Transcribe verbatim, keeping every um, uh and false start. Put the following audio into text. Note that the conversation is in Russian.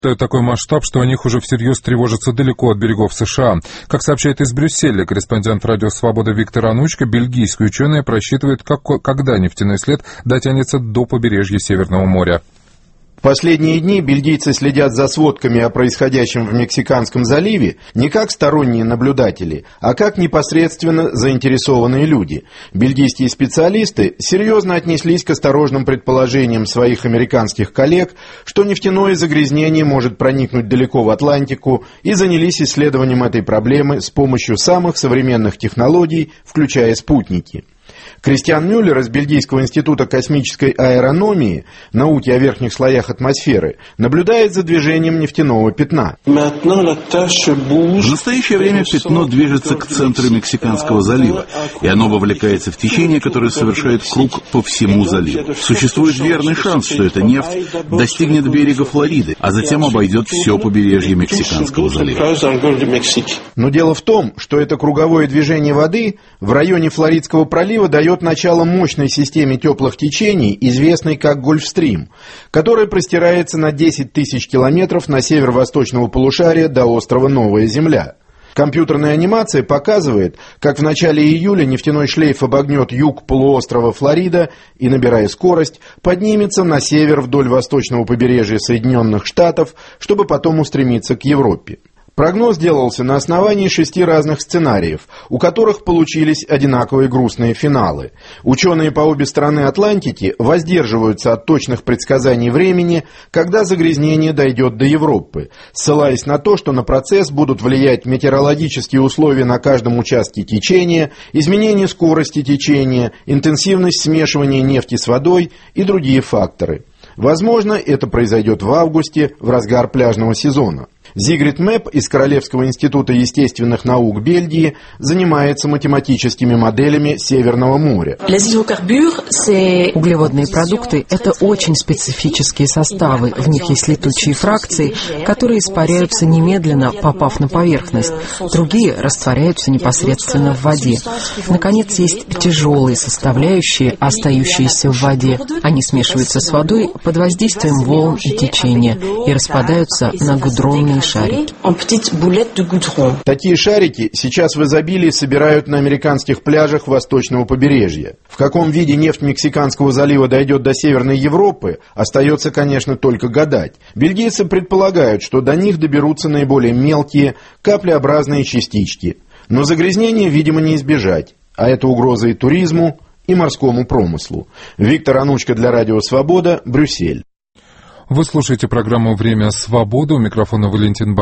Такой масштаб, что о них уже всерьез тревожатся далеко от берегов США. Как сообщает из Брюсселя корреспондент «Радио Свобода» Виктор Анучко, бельгийские ученые просчитывают, как, когда нефтяной след дотянется до побережья Северного моря. В последние дни бельгийцы следят за сводками о происходящем в Мексиканском заливе не как сторонние наблюдатели, а как непосредственно заинтересованные люди. Бельгийские специалисты серьезно отнеслись к осторожным предположениям своих американских коллег, что нефтяное загрязнение может проникнуть далеко в Атлантику, и занялись исследованием этой проблемы с помощью самых современных технологий, включая спутники. Кристиан Мюллер из Бельгийского института космической аэрономии, науки о верхних слоях атмосферы, наблюдает за движением нефтяного пятна. В настоящее время пятно движется к центру Мексиканского залива, и оно вовлекается в течение, которое совершает круг по всему заливу. Существует верный шанс, что эта нефть достигнет берега Флориды, а затем обойдет все побережье Мексиканского залива. Но дело в том, что это круговое движение воды в районе Флоридского пролива дает начало мощной системе теплых течений, известной как Гольфстрим, которая простирается на десять тысяч километров на северо-восточного полушария до острова Новая Земля. Компьютерная анимация показывает, как в начале июля нефтяной шлейф обогнет юг полуострова Флорида и, набирая скорость, поднимется на север вдоль восточного побережья Соединенных Штатов, чтобы потом устремиться к Европе. Прогноз делался на основании шести разных сценариев, у которых получились одинаковые грустные финалы. Ученые по обе стороны Атлантики воздерживаются от точных предсказаний времени, когда загрязнение дойдет до Европы, ссылаясь на то, что на процесс будут влиять метеорологические условия на каждом участке течения, изменение скорости течения, интенсивность смешивания нефти с водой и другие факторы. Возможно, это произойдет в августе, в разгар пляжного сезона. Зигрид Мэп из Королевского института естественных наук Бельгии занимается математическими моделями Северного моря. Углеводные продукты – это очень специфические составы. В них есть летучие фракции, которые испаряются немедленно, попав на поверхность. Другие растворяются непосредственно в воде. Наконец, есть тяжелые составляющие, остающиеся в воде. Они смешиваются с водой под воздействием волн и течения и распадаются на гудронные шарики. Такие шарики сейчас в изобилии собирают на американских пляжах восточного побережья. В каком виде нефть Мексиканского залива дойдет до Северной Европы, остается, конечно, только гадать. Бельгийцы предполагают, что до них доберутся наиболее мелкие, каплеобразные частички. Но загрязнения, видимо, не избежать. А это угроза и туризму, и морскому промыслу. Виктор Анучко для Радио Свобода, Брюссель. Вы слушаете программу «Время свободы». У микрофона Валентин Б.